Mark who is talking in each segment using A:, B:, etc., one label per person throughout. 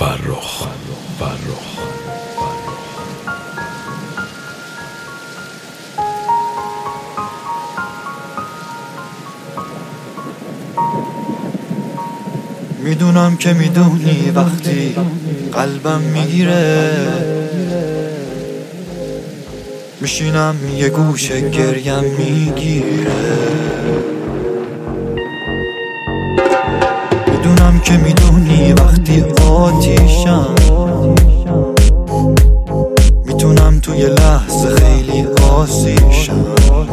A: فرخ.
B: میدونم که میدونی وقتی قلبم میگیره میشینم یه گوشه گریم میگیره. میدونم که میدونی وقتی آتیشم میتونم توی لحظه خیلی آسیشم.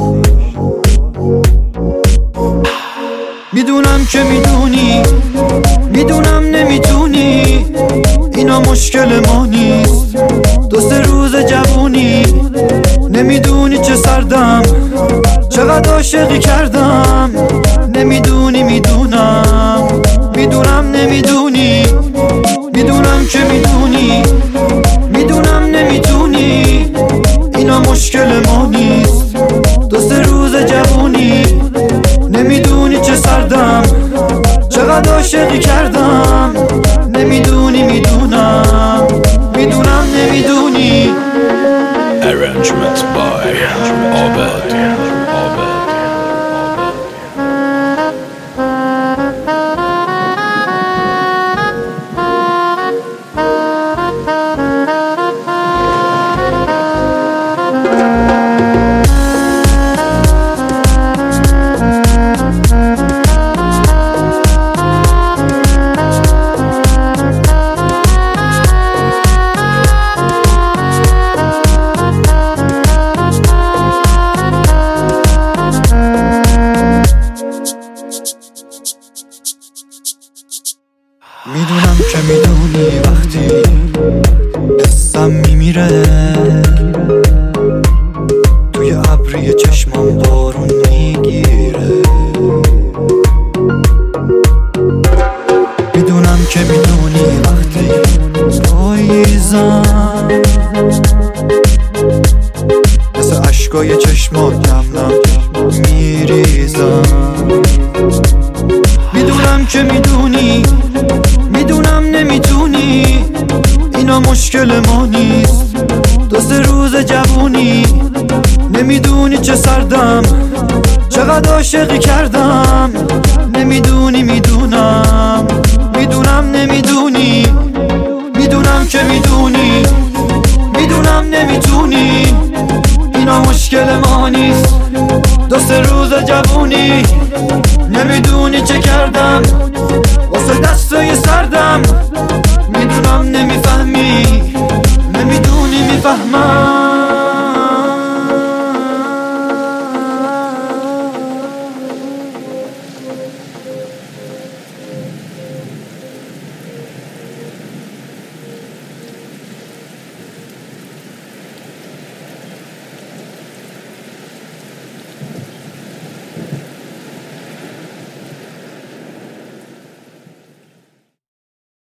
B: میدونم که میدونم نمیتونی، اینا مشکل ما نیست. دو سه روز جوونی نمیدونی چه سردم، چقدر عاشقی کردم. نمیدونی میدونم نمیدونی. میدونم که میدونم نمیتونی، اینا مشکل ما نیست. دو سه روز جوونی نمیدونی چه سردم، چقدر عاشقی کردم. نمیدونی میدونم نمیدونی.
A: Arrangement by Abed.
B: میدونم که میدونی وقتی حسم میمیره توی ابری چشمم بارون میگیره. میدونم که میدونی وقتی پاییزم مثل عشقای چشمات نم میریزم. میدونم که میدونم نمیتونی، اینا مشکل ما نیست. دو سه روز جوونی نمیدونی چه سردم، چقدر عاشقی کردم. نمیدونی میدونم نمیدونی. میدونم که میدونم نمیتونی، اینا مشکل ما نیست. دو سه روز جوونی نمیدونی چه کردم.